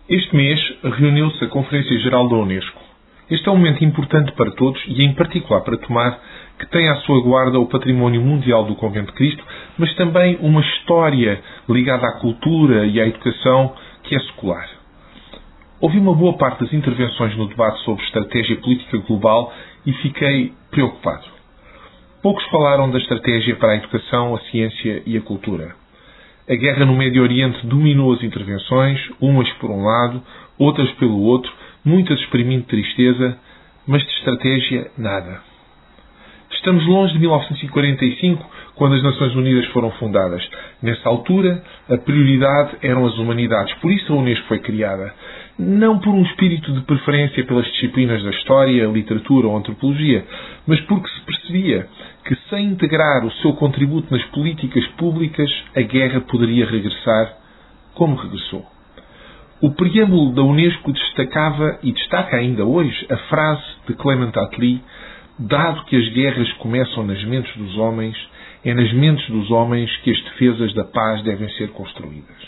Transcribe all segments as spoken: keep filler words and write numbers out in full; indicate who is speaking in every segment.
Speaker 1: Este mês reuniu-se a Conferência Geral da Unesco. Este é um momento importante para todos e, em particular, para Tomar, que tem à sua guarda o património mundial do Convento de Cristo, mas também uma história ligada à cultura e à educação que é secular. Ouvi uma boa parte das intervenções no debate sobre estratégia política global e fiquei preocupado. Poucos falaram da estratégia para a educação, a ciência e a cultura. A guerra no Médio Oriente dominou as intervenções, umas por um lado, outras pelo outro, muitas exprimindo tristeza, mas de estratégia, nada. Estamos longe de mil novecentos e quarenta e cinco, quando as Nações Unidas foram fundadas. Nessa altura, a prioridade eram as humanidades. Por isso a Unesco foi criada. Não por um espírito de preferência pelas disciplinas da história, literatura ou antropologia, mas porque se percebia que, sem integrar o seu contributo nas políticas públicas, a guerra poderia regressar como regressou. O preâmbulo da Unesco destacava, e destaca ainda hoje, a frase de Clement Attlee: dado que as guerras começam nas mentes dos homens, é nas mentes dos homens que as defesas da paz devem ser construídas.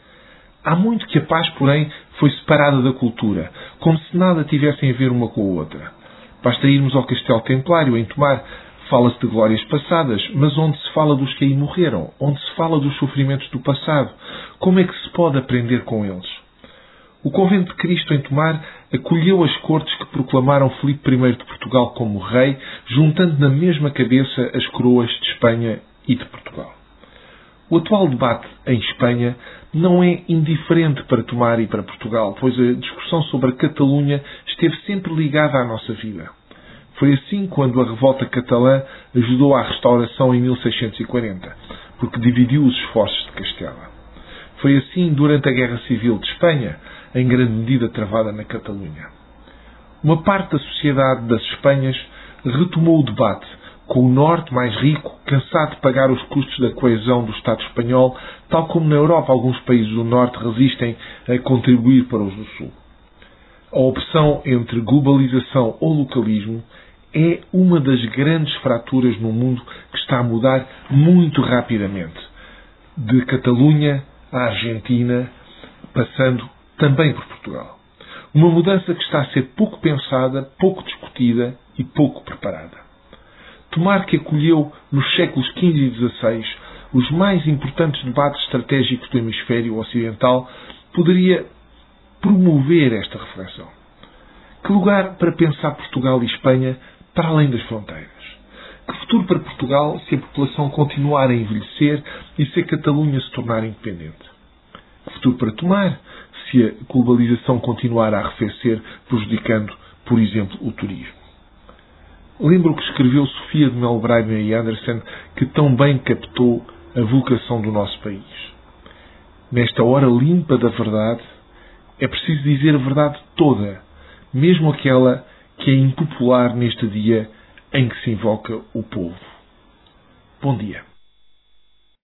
Speaker 1: Há muito que a paz, porém, foi separada da cultura, como se nada tivessem a ver uma com a outra. Basta irmos ao Castelo Templário, em Tomar. Fala-se de glórias passadas, mas onde se fala dos que aí morreram? Onde se fala dos sofrimentos do passado? Como é que se pode aprender com eles? O Convento de Cristo, em Tomar, acolheu as cortes que proclamaram Filipe primeiro de Portugal como rei, juntando na mesma cabeça as coroas de Espanha e de Portugal. O atual debate em Espanha não é indiferente para Tomar e para Portugal, pois a discussão sobre a Catalunha esteve sempre ligada à nossa vida. Foi assim quando a revolta catalã ajudou à restauração em mil seiscentos e quarenta, porque dividiu os esforços de Castela. Foi assim durante a Guerra Civil de Espanha, em grande medida travada na Catalunha. Uma parte da sociedade das Espanhas retomou o debate, com o Norte mais rico, cansado de pagar os custos da coesão do Estado espanhol, tal como na Europa alguns países do Norte resistem a contribuir para os do Sul. A opção entre globalização ou localismo é uma das grandes fraturas no mundo que está a mudar muito rapidamente. De Catalunha à Argentina, passando também por Portugal. Uma mudança que está a ser pouco pensada, pouco discutida e pouco preparada. Tomar que acolheu nos séculos quinze e dezasseis os mais importantes debates estratégicos do hemisfério ocidental, poderia promover esta reflexão. Que lugar para pensar Portugal e Espanha para além das fronteiras? Que futuro para Portugal se a população continuar a envelhecer e se a Catalunha se tornar independente? Que futuro para Tomar se a globalização continuar a arrefecer, prejudicando, por exemplo, o turismo? Lembro o que escreveu Sofia de Melbreiner e Anderson, que tão bem captou a vocação do nosso país. Nesta hora limpa da verdade, é preciso dizer a verdade toda, mesmo aquela que é impopular neste dia em que se invoca o povo. Bom dia.